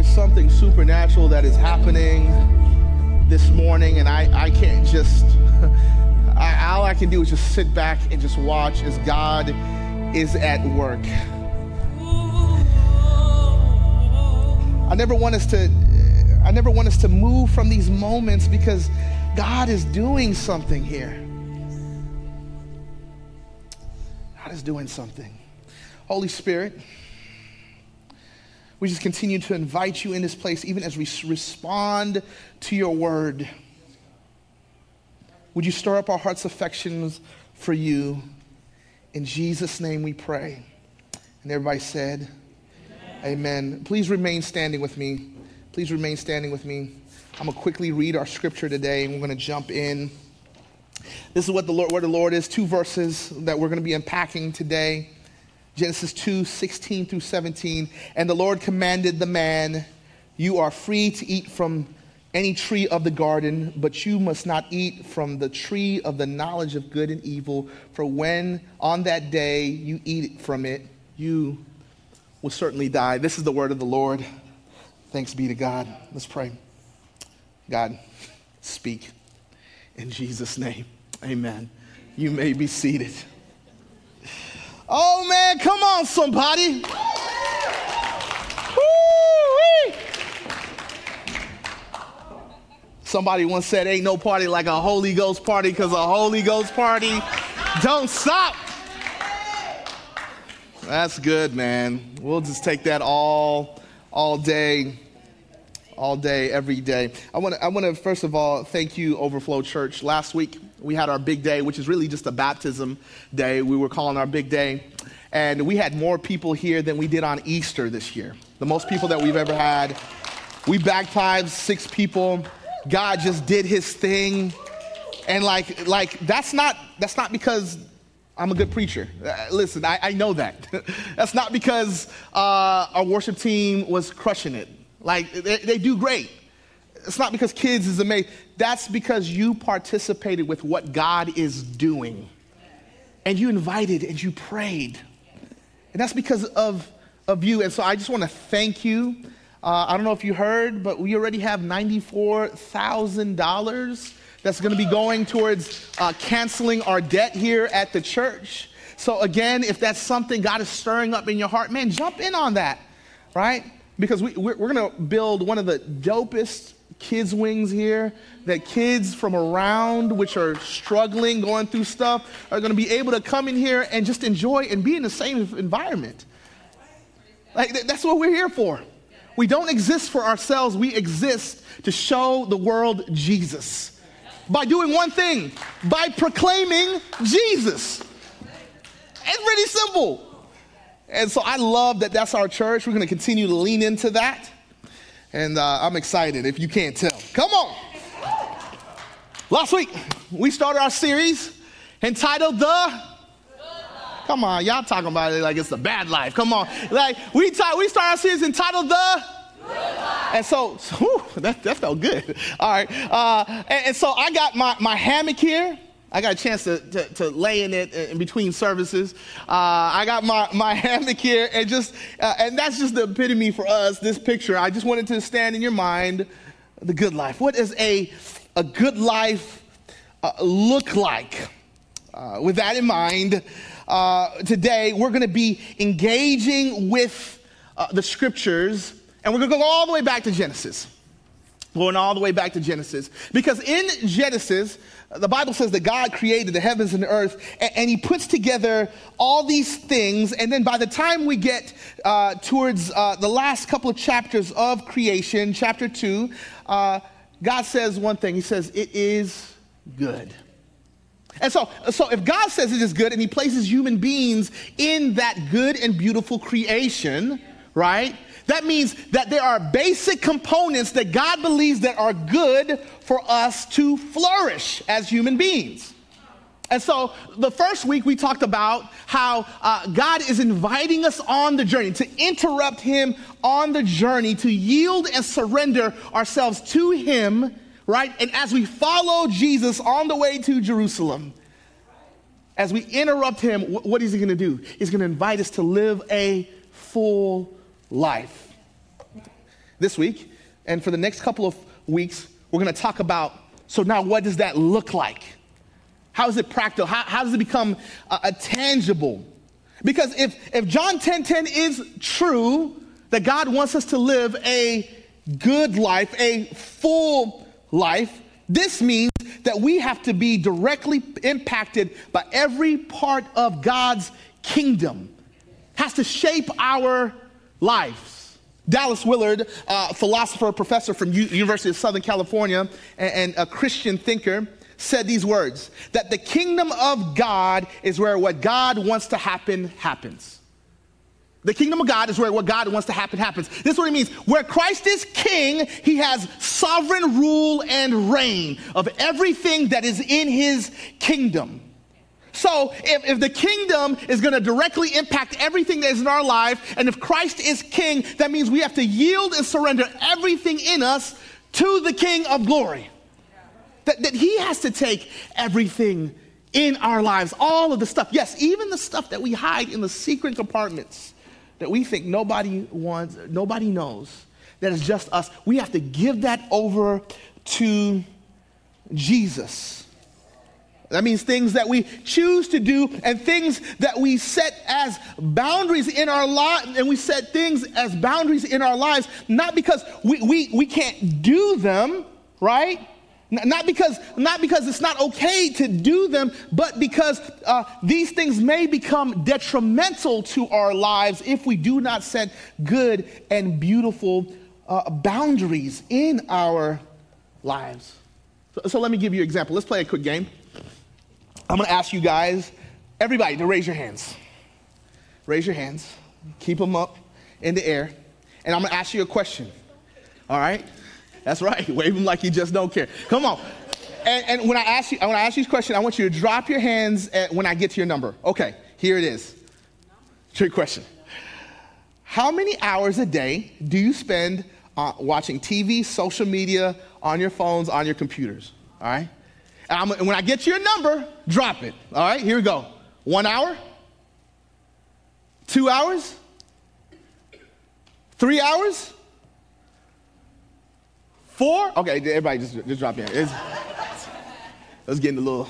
is something supernatural that is happening this morning, and I can't just, all I can do is just sit back and just watch as God is at work. I never want us to move from these moments because God is doing something here. God is doing something. Holy Spirit, we just continue to invite you in this place even as we respond to your word. Would you stir up our heart's affections for you? In Jesus' name we pray. And everybody said, Amen. Please remain standing with me. Please remain standing with me. I'm going to quickly read our scripture today, and we're going to jump in. This is where the Lord is. 2 verses that we're going to be unpacking today. Genesis 2:16 through 17. And the Lord commanded the man, you are free to eat from any tree of the garden, but you must not eat from the tree of the knowledge of good and evil. For when on that day you eat from it, you will certainly die. This is the word of the Lord. Thanks be to God. Let's pray. God, speak in Jesus' name. Amen. You may be seated. Oh man, come on somebody. Woo-wee. Somebody once said ain't no party like a Holy Ghost party because a Holy Ghost party don't stop. That's good, man. We'll just take that all day, every day. I want to first of all thank you, Overflow Church. Last week we had our big day, which is really just a baptism day. We were calling our big day, and we had more people here than we did on Easter this year. The most people that we've ever had. We baptized 6 people. God just did His thing, and like that's not because I'm a good preacher. Listen, I know that. That's not because our worship team was crushing it. Like, they do great. It's not because kids is amazing. That's because you participated with what God is doing. And you invited and you prayed. And that's because of you. And so I just want to thank you. I don't know if you heard, but we already have $94,000 that's going to be going towards canceling our debt here at the church. So again, if that's something God is stirring up in your heart, man, jump in on that, right? Because we're going to build one of the dopest kids' wings here that kids from around, which are struggling, going through stuff, are going to be able to come in here and just enjoy and be in the same environment. Like, that's what we're here for. We don't exist for ourselves. We exist to show the world Jesus. By doing one thing, by proclaiming Jesus. It's pretty simple. And so I love that that's our church. We're going to continue to lean into that. And I'm excited, if you can't tell. Come on. Last week, we started our series entitled The... Come on, y'all talking about it like it's the bad life. Come on. Like, we started our series entitled The... And so that felt good. All right. And so I got my hammock here. I got a chance to lay in it in between services. I got my hammock here, and and that's just the epitome for us, this picture. I just wanted to stand in your mind, the good life. What does a good life look like? With that in mind, today we're going to be engaging with the scriptures. And we're going to go all the way back to Genesis. Going all the way back to Genesis. Because in Genesis, the Bible says that God created the heavens and the earth, and He puts together all these things. And then by the time we get towards the last couple of chapters of creation, chapter 2, God says one thing. He says, it is good. And so if God says it is good and He places human beings in that good and beautiful creation, right? That means that there are basic components that God believes that are good for us to flourish as human beings. And so the first week we talked about how God is inviting us on the journey, to interrupt Him on the journey, to yield and surrender ourselves to Him, right? And as we follow Jesus on the way to Jerusalem, as we interrupt Him, what is He going to do? He's going to invite us to live a full life. this week, and for the next couple of weeks, we're going to talk about, so now what does that look like? How is it practical? How does it become tangible? Because if John 10:10 is true, that God wants us to live a good life, a full life, this means that we have to be directly impacted by every part of God's kingdom. Has to shape our lives. Dallas Willard, philosopher, professor from University of Southern California, and a Christian thinker, said these words, that the kingdom of God is where what God wants to happen happens. The kingdom of God is where what God wants to happen happens. This is what it means. Where Christ is king, he has sovereign rule and reign of everything that is in his kingdom. So if the kingdom is going to directly impact everything that is in our life, and if Christ is king, that means we have to yield and surrender everything in us to the King of glory. That he has to take everything in our lives, all of the stuff. Yes, even the stuff that we hide in the secret compartments that we think nobody wants, nobody knows, that is just us. We have to give that over to Jesus. That means things that we choose to do and things that we set as boundaries in our lives, and we set things as boundaries in our lives, not because we can't do them, right? Not because it's not okay to do them, but because these things may become detrimental to our lives if we do not set good and beautiful boundaries in our lives. So let me give you an example. Let's play a quick game. I'm going to ask you guys, everybody, to raise your hands. Raise your hands. Keep them up in the air. And I'm going to ask you a question. All right? That's right. Wave them like you just don't care. Come on. And when I ask you this question, I want you to drop your hands when I get to your number. Okay, here it is. Trick question. How many hours a day do you spend watching TV, social media, on your phones, on your computers? All right? And when I get to your number, drop it. All right, here we go. 1 hour? 2 hours? 3 hours? 4? Okay, everybody just drop your hand. It's getting a little.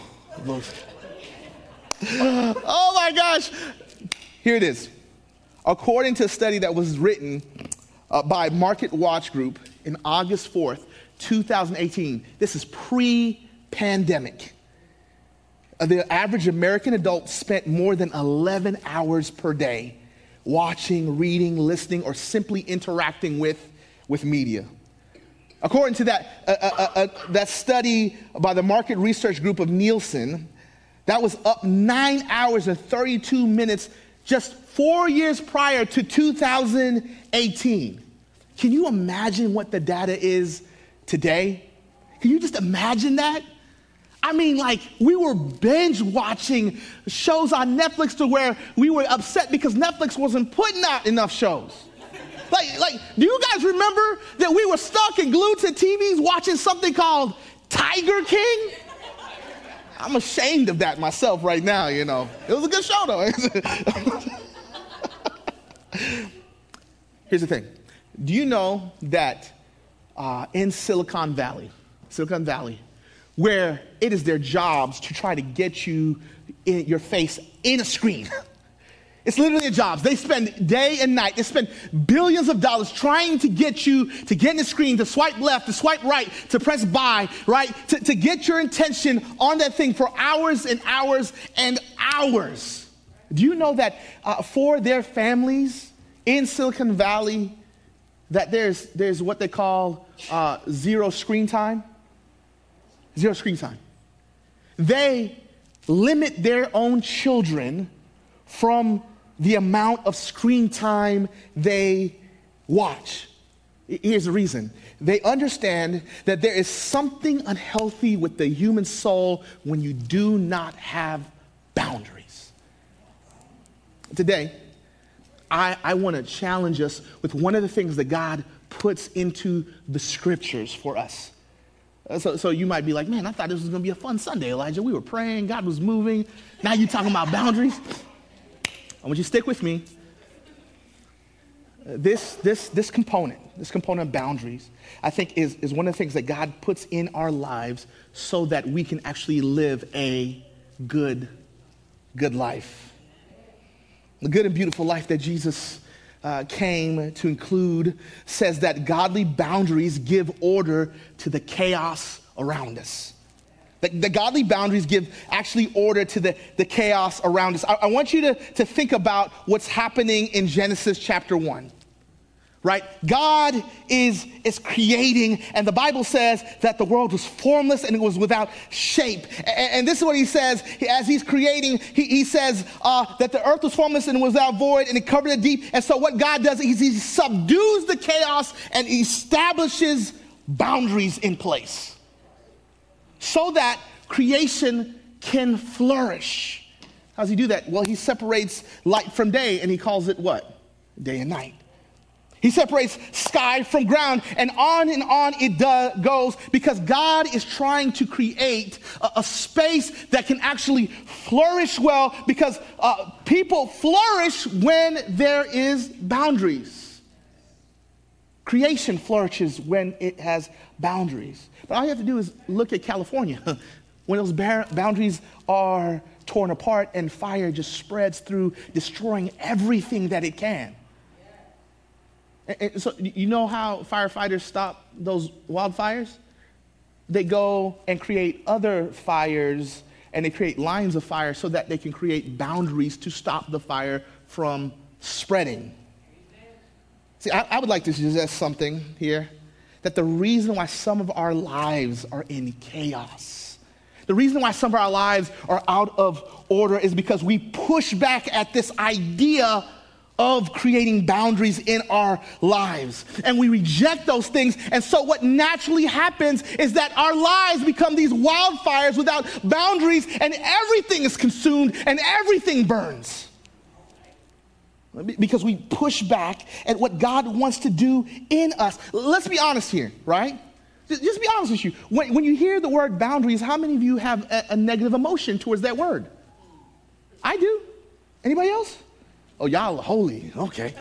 Oh my gosh. Here it is. According to a study that was written by Market Watch Group in August 4th, 2018, this is pre-pandemic. The average American adult spent more than 11 hours per day watching, reading, listening, or simply interacting with media. According to that study by the market research group of Nielsen, that was up 9 hours and 32 minutes just 4 years prior to 2018. Can you imagine what the data is today? Can you just imagine that? I mean, like, we were binge watching shows on Netflix to where we were upset because Netflix wasn't putting out enough shows. Like, do you guys remember that we were stuck and glued to TVs watching something called Tiger King? I'm ashamed of that myself right now, you know. It was a good show, though. Here's the thing. Do you know that in Silicon Valley, where it is their jobs to try to get you in your face in a screen? It's literally their jobs. They spend day and night. They spend billions of dollars trying to get you to get in the screen, to swipe left, to swipe right, to press buy, right? To get your attention on that thing for hours and hours and hours. Do you know that for their families in Silicon Valley, that there's what they call zero screen time? Zero screen time. They limit their own children from the amount of screen time they watch. Here's the reason. They understand that there is something unhealthy with the human soul when you do not have boundaries. Today, I want to challenge us with one of the things that God puts into the scriptures for us. So you might be like, man, I thought this was going to be a fun Sunday, Elijah. We were praying, God was moving. Now you're talking about boundaries. I want you to stick with me. This component of boundaries, I think is one of the things that God puts in our lives so that we can actually live a good life. The good and beautiful life that Jesus came to include says that godly boundaries give order to the chaos around us. The godly boundaries give actually order to the chaos around us. I want you to think about what's happening in Genesis chapter 1. Right? God is creating, and the Bible says that the world was formless and it was without shape. And this is what he says, as he's creating, he says that the earth was formless and without void, and it covered the deep. And so what God does is he subdues the chaos and establishes boundaries in place so that creation can flourish. How does he do that? Well, he separates light from day, and he calls it what? Day and night. He separates sky from ground, and on it goes, because God is trying to create a space that can actually flourish well, because people flourish when there is boundaries. Creation flourishes when it has boundaries. But all you have to do is look at California. When those boundaries are torn apart and fire just spreads through, destroying everything that it can. And so you know how firefighters stop those wildfires? They go and create other fires, and they create lines of fire so that they can create boundaries to stop the fire from spreading. See, I would like to suggest something here, that the reason why some of our lives are in chaos, the reason why some of our lives are out of order is because we push back at this idea of creating boundaries in our lives. And we reject those things. And so what naturally happens is that our lives become these wildfires without boundaries, and everything is consumed and everything burns. Because we push back at what God wants to do in us. Let's be honest here, right? Just be honest with you. When you hear the word boundaries, how many of you have a negative emotion towards that word? I do. Anybody else? Oh, y'all are holy. Okay.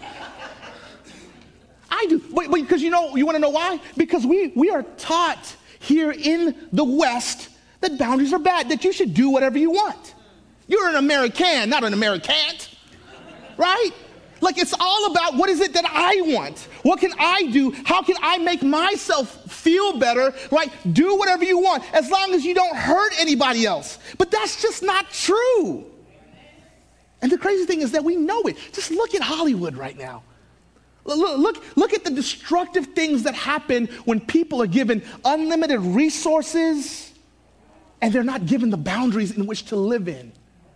I do. But because you want to know why? Because we are taught here in the West that boundaries are bad, that you should do whatever you want. You're an American, not an Americant. Right? Like, it's all about, what is it that I want? What can I do? How can I make myself feel better? Right? Do whatever you want, as long as you don't hurt anybody else. But that's just not true. And the crazy thing is that we know it. Just look at Hollywood right now. Look at the destructive things that happen when people are given unlimited resources and they're not given the boundaries in which to live in.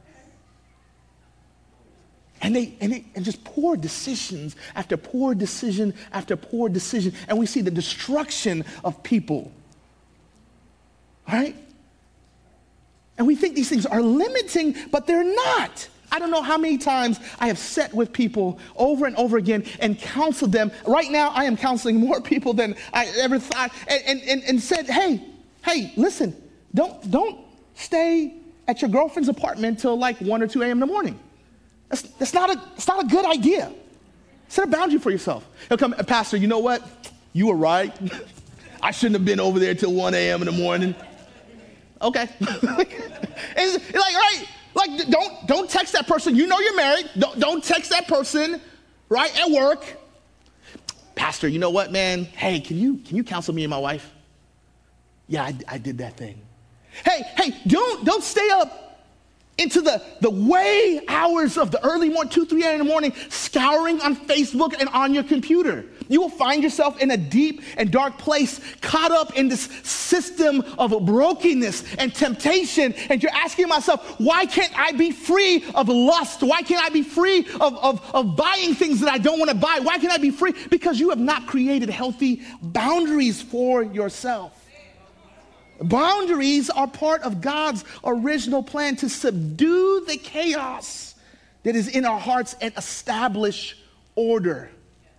And just poor decisions after poor decision after poor decision. And we see the destruction of people. Right? And we think these things are limiting, but they're not. I don't know how many times I have sat with people over and over again and counseled them. Right now, I am counseling more people than I ever thought, and said, hey, listen, don't stay at your girlfriend's apartment till like 1 or 2 a.m. in the morning. That's not a good idea. Set a boundary for yourself. He'll come, Pastor, you know what? You were right. I shouldn't have been over there till 1 a.m. in the morning. Okay. It's like, right? Like, don't text that person. You know you're married. Don't text that person, right, at work. Pastor, you know what, man? Hey, can you counsel me and my wife? Yeah, I did that thing. Hey, don't stay up into the way hours of the early morning, 2, 3 a.m. in the morning, scouring on Facebook and on your computer. You will find yourself in a deep and dark place, caught up in this system of brokenness and temptation. And you're asking yourself, why can't I be free of lust? Why can't I be free of buying things that I don't want to buy? Why can't I be free? Because you have not created healthy boundaries for yourself. Boundaries are part of God's original plan to subdue the chaos that is in our hearts and establish order.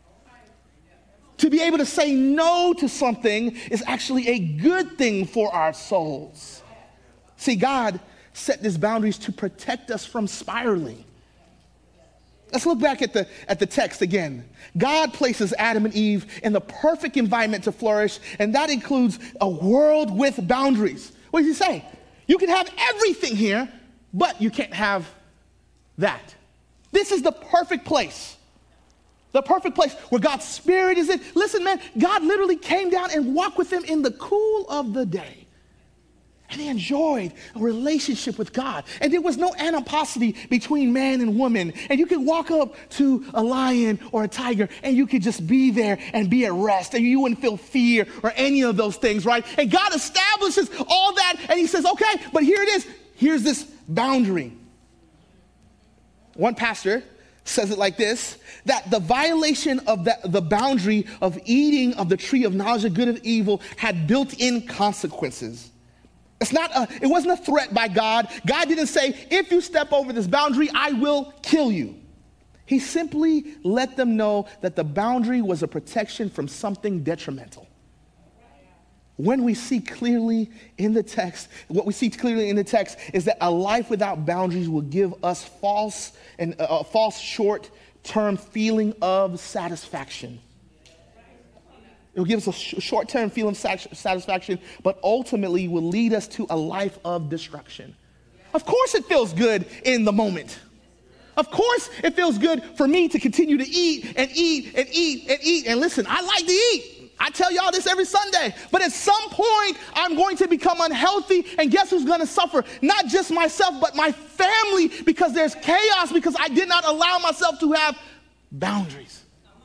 To be able to say no to something is actually a good thing for our souls. See, God set these boundaries to protect us from spiraling. Let's look back at the text again. God places Adam and Eve in the perfect environment to flourish, and that includes a world with boundaries. What does he say? You can have everything here, but you can't have that. This is the perfect place. The perfect place where God's Spirit is in. Listen, man, God literally came down and walked with them in the cool of the day. And they enjoyed a relationship with God. And there was no animosity between man and woman. And you could walk up to a lion or a tiger and you could just be there and be at rest. And you wouldn't feel fear or any of those things, right? And God establishes all that and he says, okay, but here it is. Here's this boundary. One pastor says it like this, that the violation of the boundary of eating of the tree of knowledge of good and evil had built-in consequences. It wasn't a threat by God. God didn't say, if you step over this boundary, I will kill you. He simply let them know that the boundary was a protection from something detrimental. When we see clearly in the text, what we see clearly in the text is that a life without boundaries will give us a false short-term feeling of satisfaction. It will give us a short-term feeling of satisfaction, but ultimately will lead us to a life of destruction. Of course it feels good in the moment. Of course it feels good for me to continue to eat and eat and eat and eat. And listen, I like to eat. I tell y'all this every Sunday. But at some point, I'm going to become unhealthy. And guess who's going to suffer? Not just myself, but my family, because there's chaos, because I did not allow myself to have boundaries.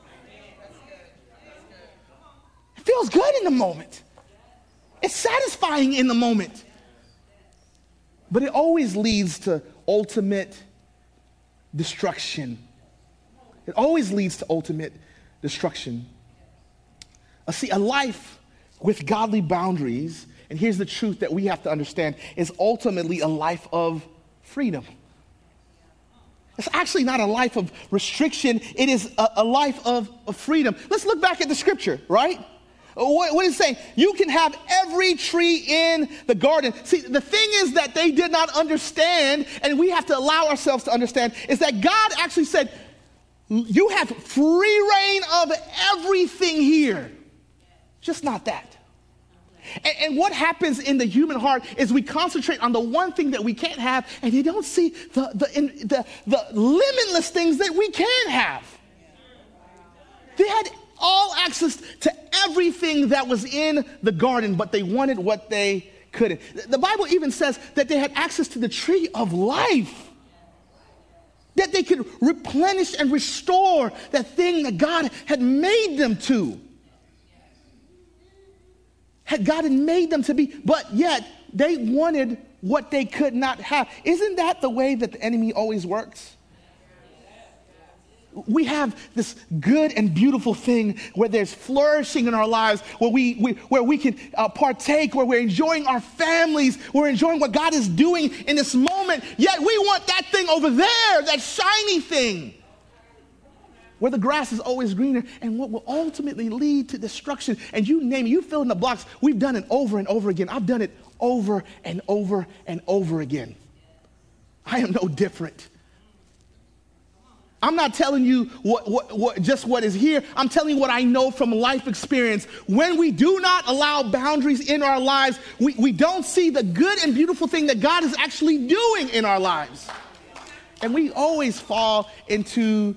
It feels good in the moment. It's satisfying in the moment. But it always leads to ultimate destruction. It always leads to ultimate destruction. See, a life with godly boundaries, and here's the truth that we have to understand, is ultimately a life of freedom. It's actually not a life of restriction. It is a life of freedom. Let's look back at the scripture, right? What is it saying? You can have every tree in the garden. See, the thing is that they did not understand, and we have to allow ourselves to understand, is that God actually said, you have free reign of everything here. Just not that. And what happens in the human heart is we concentrate on the one thing that we can't have, and you don't see the limitless things that we can have. They had all access to everything that was in the garden, but they wanted what they couldn't. The Bible even says that they had access to the tree of life, that they could replenish and restore that thing that God had made them to. Had God had made them to be, but yet they wanted what they could not have. Isn't that the way that the enemy always works? We have this good and beautiful thing where there's flourishing in our lives, where we can partake, where we're enjoying our families, we're enjoying what God is doing in this moment, yet we want that thing over there, that shiny thing, where the grass is always greener, and what will ultimately lead to destruction. And you name it, you fill in the blocks. We've done it over and over again. I've done it over and over and over again. I am no different. I'm not telling you what is here. I'm telling you what I know from life experience. When we do not allow boundaries in our lives, we don't see the good and beautiful thing that God is actually doing in our lives. And we always fall into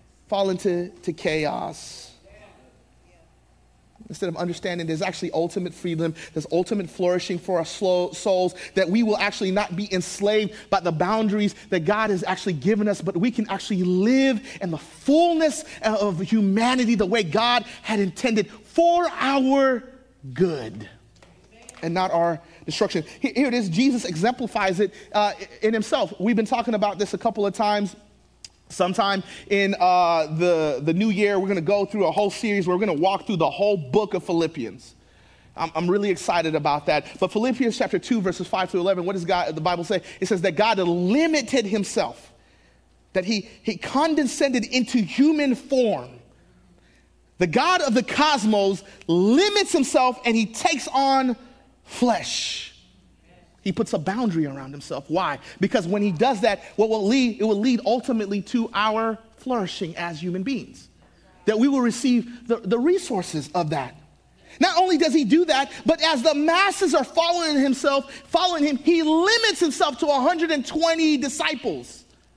chaos. Instead of understanding there's actually ultimate freedom, there's ultimate flourishing for our souls, that we will actually not be enslaved by the boundaries that God has actually given us, but we can actually live in the fullness of humanity the way God had intended for our good and not our destruction. Here it is. Jesus exemplifies it in himself. We've been talking about this a couple of times. Sometime in the new year, we're going to go through a whole series where we're going to walk through the whole book of Philippians. I'm really excited about that. But Philippians chapter 2, verses 5 through 11, what does the Bible say? It says that God limited himself, that he condescended into human form. The God of the cosmos limits himself and he takes on flesh. He puts a boundary around himself. Why? Because when he does that, it will lead ultimately to our flourishing as human beings. That we will receive the resources of that. Not only does he do that, but as the masses are following him, he limits himself to 120 disciples.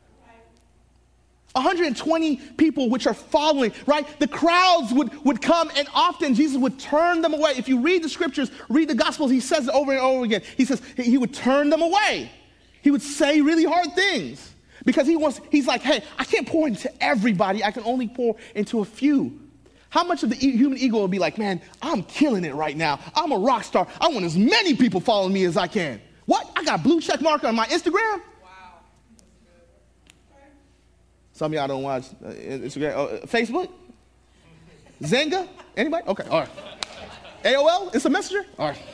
120 people which are following, right? The crowds would come, and often Jesus would turn them away. If you read the scriptures, read the Gospels, he says it over and over again. He says he would turn them away. He would say really hard things because he's like, hey, I can't pour into everybody. I can only pour into a few. How much of the human ego will be like, man, I'm killing it right now. I'm a rock star. I want as many people following me as I can. What? I got blue check mark on my Instagram? Some of y'all don't watch Instagram. Facebook? Zynga? Anybody? Okay, all right. AOL? It's a messenger? All right.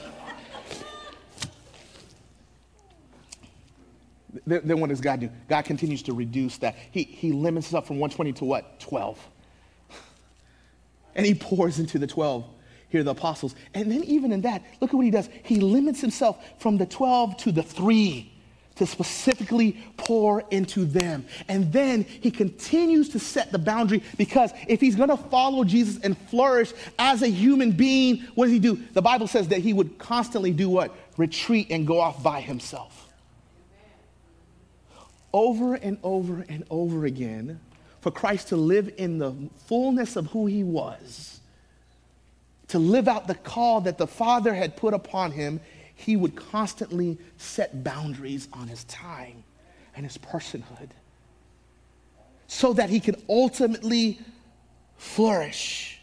Then what does God do? God continues to reduce that. He limits it up from 120 to what? 12. And he pours into the 12. Here are the apostles. And then even in that, look at what he does. He limits himself from the 12 to the 3. To specifically pour into them. And then he continues to set the boundary, because if he's going to follow Jesus and flourish as a human being, what does he do? The Bible says that he would constantly do what? Retreat and go off by himself. Over and over and over again, for Christ to live in the fullness of who he was, to live out the call that the Father had put upon him, he would constantly set boundaries on his time and his personhood so that he could ultimately flourish.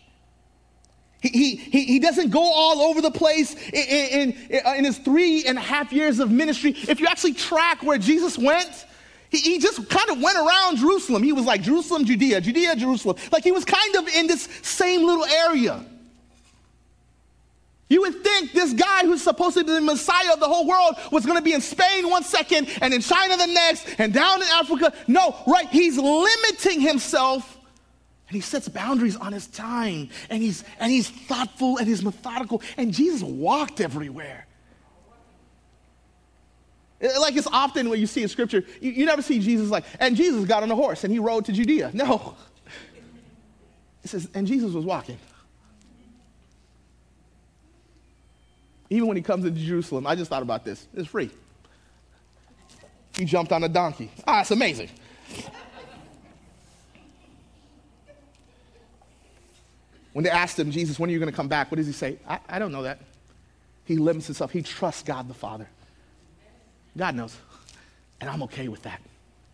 He doesn't go all over the place in his 3.5 years of ministry. If you actually track where Jesus went, he just kind of went around Jerusalem. He was like Jerusalem, Judea, Judea, Jerusalem. Like he was kind of in this same little area. You would think this guy who's supposed to be the Messiah of the whole world was going to be in Spain one second and in China the next and down in Africa. No, right? He's limiting himself, and he sets boundaries on his time, and he's thoughtful and he's methodical. And Jesus walked everywhere. Like it's often when you see in scripture, you never see Jesus like, and Jesus got on a horse and he rode to Judea. No. It says, and Jesus was walking. Even when he comes into Jerusalem, I just thought about this. It's free. He jumped on a donkey. It's amazing. When they asked him, Jesus, when are you going to come back? What does he say? I don't know that. He limits himself. He trusts God the Father. God knows. And I'm okay with that.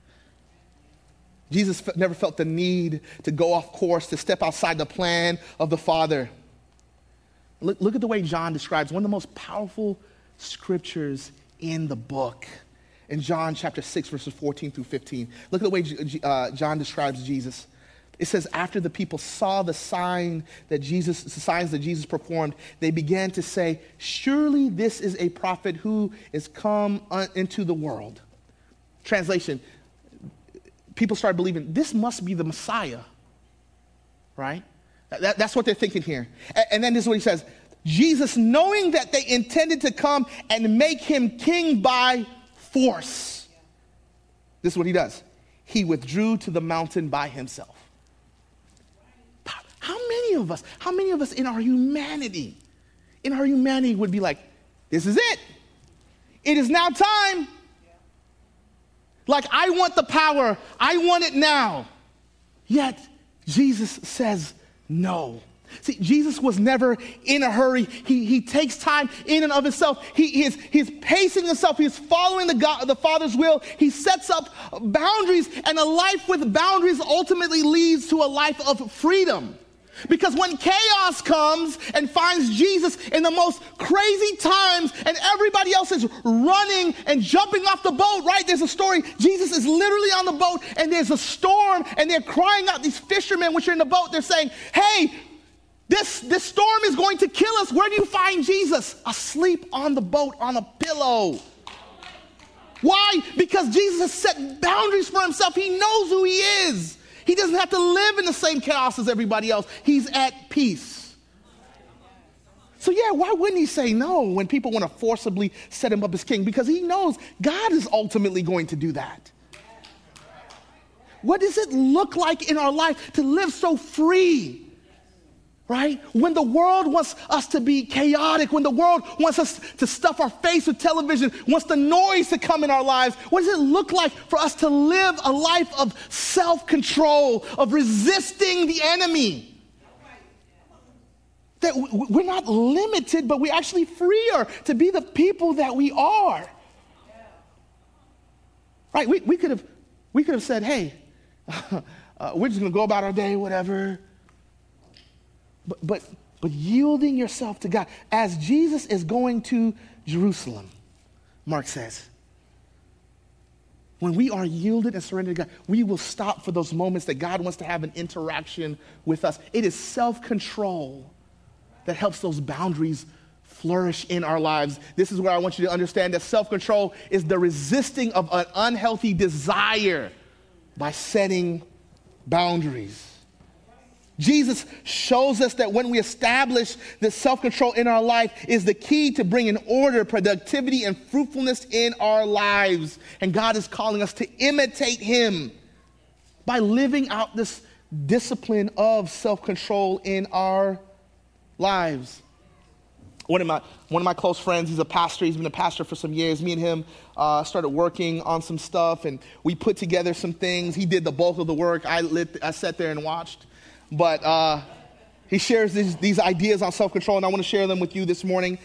Jesus never felt the need to go off course, to step outside the plan of the Father. Look at the way John describes one of the most powerful scriptures in the book. In John chapter 6, verses 14 through 15. Look at the way John describes Jesus. It says, after the people saw the signs that Jesus performed, they began to say, surely this is a prophet who is come into the world. Translation, people started believing this must be the Messiah, right? That's what they're thinking here. And then this is what he says. Jesus, knowing that they intended to come and make him king by force. This is what he does. He withdrew to the mountain by himself. How many of us in our humanity would be like, this is it. It is now time. Like, I want the power. I want it now. Yet, Jesus says no. See, Jesus was never in a hurry. He takes time in and of himself. He's pacing himself. He's following the Father's will. He sets up boundaries, and a life with boundaries ultimately leads to a life of freedom. Because when chaos comes and finds Jesus in the most crazy times and everybody else is running and jumping off the boat, right? There's a story. Jesus is literally on the boat and there's a storm and they're crying out. These fishermen which are in the boat, they're saying, hey, this storm is going to kill us. Where do you find Jesus? Asleep on the boat on a pillow. Why? Because Jesus has set boundaries for himself. He knows who he is. He doesn't have to live in the same chaos as everybody else. He's at peace. So yeah, why wouldn't he say no when people want to forcibly set him up as king? Because he knows God is ultimately going to do that. What does it look like in our life to live so free? Right? When the world wants us to be chaotic, when the world wants us to stuff our face with television, wants the noise to come in our lives, what does it look like for us to live a life of self-control, of resisting the enemy? That we're not limited, but we're actually freer to be the people that we are. Right? We could have said, hey, we're just going to go about our day, whatever. But yielding yourself to God. As Jesus is going to Jerusalem, Mark says, when we are yielded and surrendered to God, we will stop for those moments that God wants to have an interaction with us. It is self-control that helps those boundaries flourish in our lives. This is where I want you to understand that self-control is the resisting of an unhealthy desire by setting boundaries. Jesus shows us that when we establish this self-control in our life is the key to bringing order, productivity, and fruitfulness in our lives. And God is calling us to imitate him by living out this discipline of self-control in our lives. One of my close friends, he's a pastor. He's been a pastor for some years. Me and him started working on some stuff, and we put together some things. He did the bulk of the work. I sat there and watched. But he shares these ideas on self-control, and I want to share them with you this morning.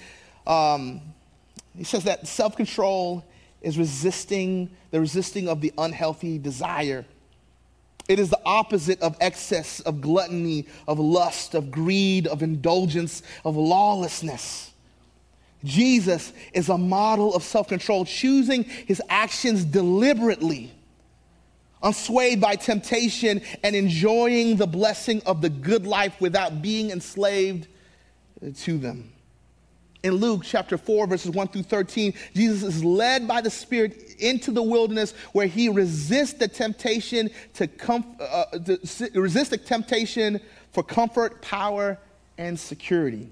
He says that self-control is resisting of the unhealthy desire. It is the opposite of excess, of gluttony, of lust, of greed, of indulgence, of lawlessness. Jesus is a model of self-control, choosing his actions deliberately, unswayed by temptation, and enjoying the blessing of the good life without being enslaved to them. In Luke chapter 4, verses 1 through 13, Jesus is led by the Spirit into the wilderness where he resists the temptation resist the temptation for comfort, power, and security.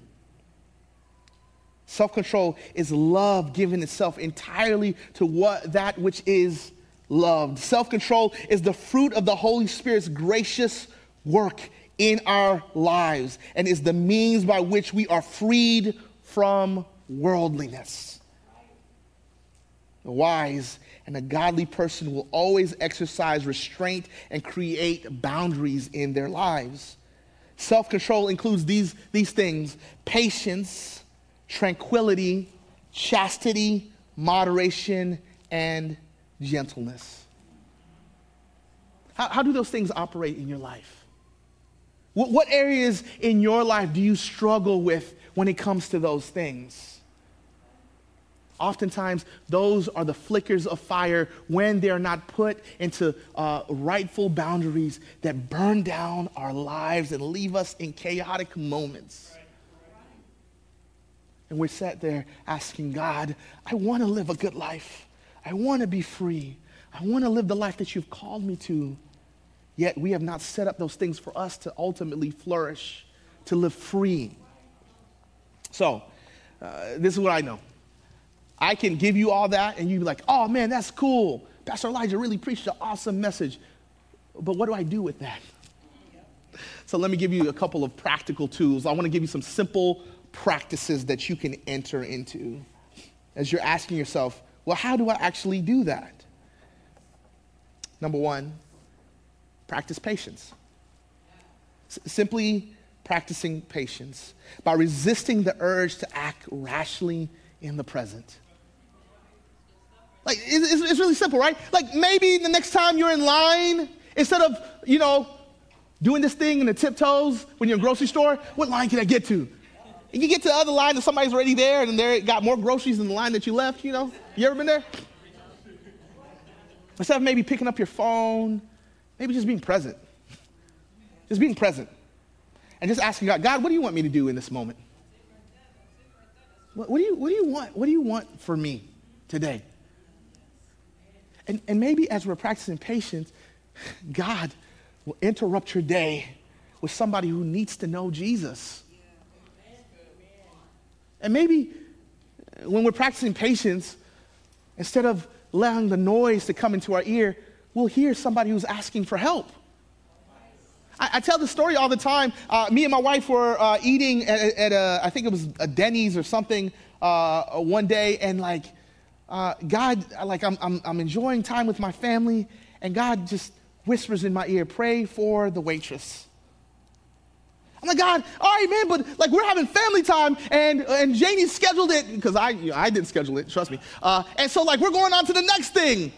Self-control is love giving itself entirely to that which is loved. Self-control is the fruit of the Holy Spirit's gracious work in our lives and is the means by which we are freed from worldliness. A wise and a godly person will always exercise restraint and create boundaries in their lives. Self-control includes these things: patience, tranquility, chastity, moderation, and gentleness. How do those things operate in your life? What areas in your life do you struggle with when it comes to those things? Oftentimes, those are the flickers of fire when they're not put into rightful boundaries that burn down our lives and leave us in chaotic moments. And we're sat there asking God, I want to live a good life. I want to be free. I want to live the life that you've called me to. Yet we have not set up those things for us to ultimately flourish, to live free. So, this is what I know. I can give you all that and you'd be like, oh man, that's cool. Pastor Elijah really preached an awesome message. But what do I do with that? So let me give you a couple of practical tools. I want to give you some simple practices that you can enter into as you're asking yourself, well, how do I actually do that? Number one, practice patience. Simply practicing patience by resisting the urge to act rashly in the present. Like, it's really simple, right? Like, maybe the next time you're in line, instead of, doing this thing in the tiptoes when you're in a grocery store, what line can I get to? And you get to the other line and somebody's already there and they got more groceries in the line that you left, You ever been there? Instead of maybe picking up your phone, maybe just being present. Just being present. And just asking God, what do you want me to do in this moment? What do you want? What do you want for me today? And maybe as we're practicing patience, God will interrupt your day with somebody who needs to know Jesus. And maybe when we're practicing patience, instead of allowing the noise to come into our ear, we'll hear somebody who's asking for help. I tell this story all the time. Me and my wife were eating at I think it was a Denny's or something one day, and God, I'm enjoying time with my family, and God just whispers in my ear, "Pray for the waitress." I'm like, "God, all right, man, but we're having family time, and Janie scheduled it," because I didn't schedule it, trust me. And so we're going on to the next thing.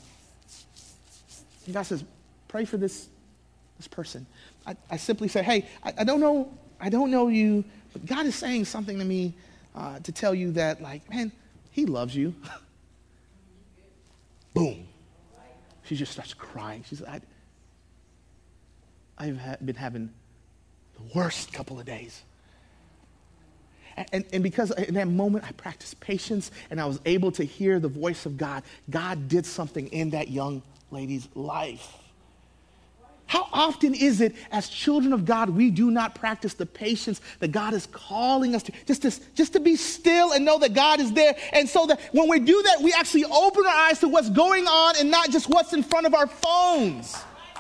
And God says, "Pray for this person." I simply say, "Hey, I don't know you, but God is saying something to me to tell you that, man, He loves you." Boom. She just starts crying. She said, I've been having the worst couple of days. And because in that moment I practiced patience and I was able to hear the voice of God, God did something in that young lady's life. How often is it as children of God we do not practice the patience that God is calling us to, just to be still and know that God is there, and so that when we do that, we actually open our eyes to what's going on and not just what's in front of our phones.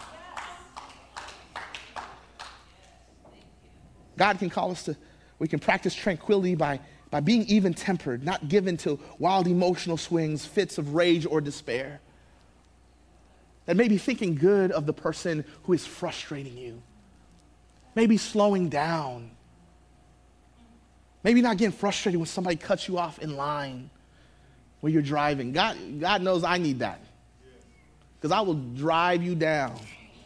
God can call us to, we can practice tranquility by being even-tempered, not given to wild emotional swings, fits of rage or despair. That maybe thinking good of the person who is frustrating you. Maybe slowing down. Maybe not getting frustrated when somebody cuts you off in line when you're driving. God knows I need that. Because I will drive you down.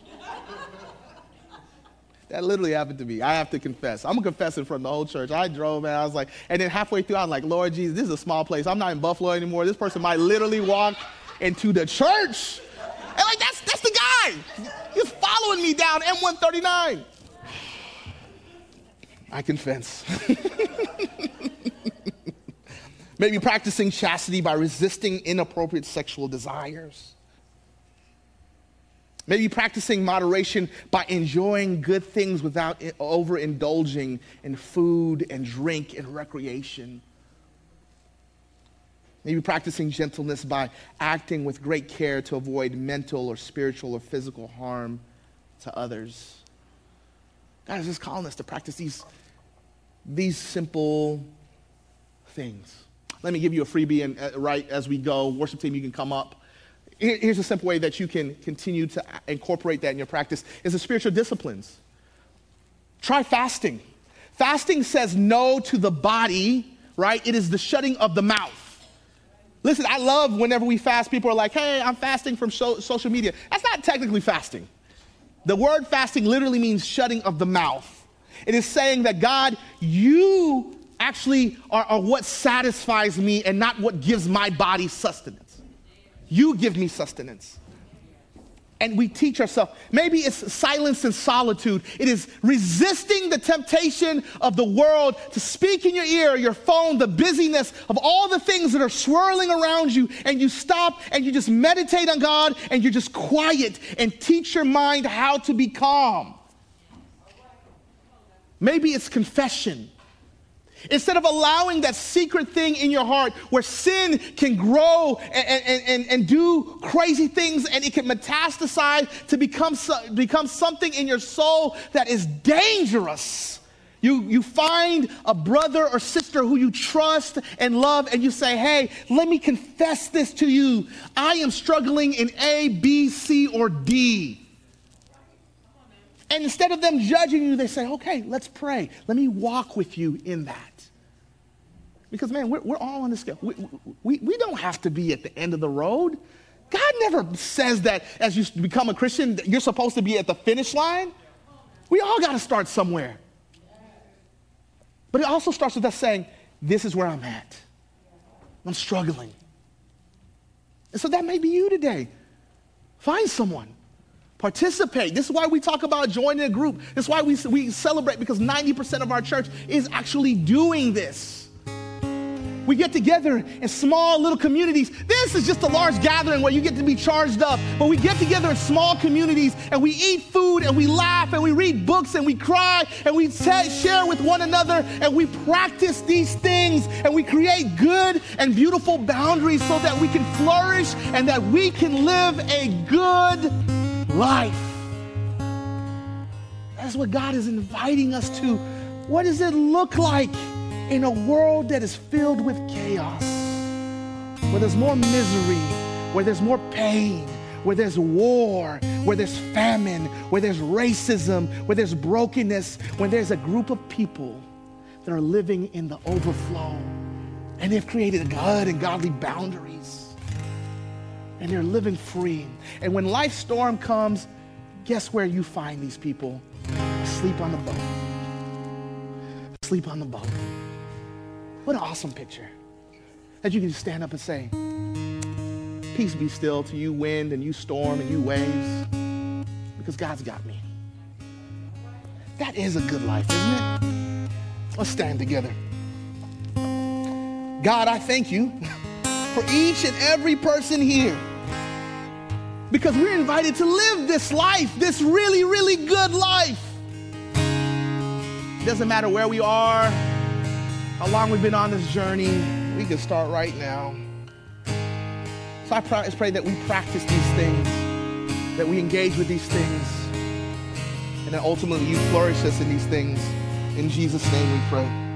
That literally happened to me. I have to confess. I'm going to confess in front of the whole church. I drove, and I was and then halfway through, I was like, "Lord Jesus, this is a small place. I'm not in Buffalo anymore. This person might literally walk into the church." And that's the guy. He's following me down M139. I confess. Maybe practicing chastity by resisting inappropriate sexual desires. Maybe practicing moderation by enjoying good things without overindulging in food and drink and recreation. Maybe practicing gentleness by acting with great care to avoid mental or spiritual or physical harm to others. God is just calling us to practice these simple things. Let me give you a freebie, and right as we go, worship team, you can come up. Here's a simple way that you can continue to incorporate that in your practice, is the spiritual disciplines. Try fasting. Fasting says no to the body, right? It is the shutting of the mouth. Listen, I love whenever we fast, people are like, "Hey, I'm fasting from social media." That's not technically fasting. The word fasting literally means shutting of the mouth. It is saying that, God, you actually are what satisfies me and not what gives my body sustenance. You give me sustenance. And we teach ourselves. Maybe it's silence and solitude. It is resisting the temptation of the world to speak in your ear, your phone, the busyness of all the things that are swirling around you, and you stop and you just meditate on God and you're just quiet and teach your mind how to be calm. Maybe it's confession. Instead of allowing that secret thing in your heart where sin can grow and do crazy things, and it can metastasize to become something in your soul that is dangerous. You find a brother or sister who you trust and love, and you say, "Hey, let me confess this to you. I am struggling in A, B, C, or D." And instead of them judging you, they say, "Okay, let's pray. Let me walk with you in that." Because, man, we're all on the scale. We don't have to be at the end of the road. God never says that as you become a Christian, you're supposed to be at the finish line. We all got to start somewhere. But it also starts with us saying, "This is where I'm at. I'm struggling." And so that may be you today. Find someone. Participate. This is why we talk about joining a group. This is why we celebrate, because 90% of our church is actually doing this. We get together in small little communities. This is just a large gathering where you get to be charged up. But we get together in small communities and we eat food and we laugh and we read books and we cry and we share with one another and we practice these things and we create good and beautiful boundaries so that we can flourish and that we can live a good life. That's what God is inviting us to. What does it look like in a world that is filled with chaos, where there's more misery, where there's more pain, where there's war, where there's famine, where there's racism, where there's brokenness, when there's a group of people that are living in the overflow and they've created good and godly boundaries and they're living free. And when life's storm comes, guess where you find these people? Asleep on the boat. Asleep on the boat. What an awesome picture that you can just stand up and say, peace be still to you wind and you storm and you waves, because God's got me. That is a good life, isn't it? Let's stand together. God, I thank you for each and every person here, because we're invited to live this life, this really, really good life. It doesn't matter where we are, how long we've been on this journey, we can start right now. So I pray that we practice these things, that we engage with these things, and that ultimately you flourish us in these things. In Jesus' name we pray.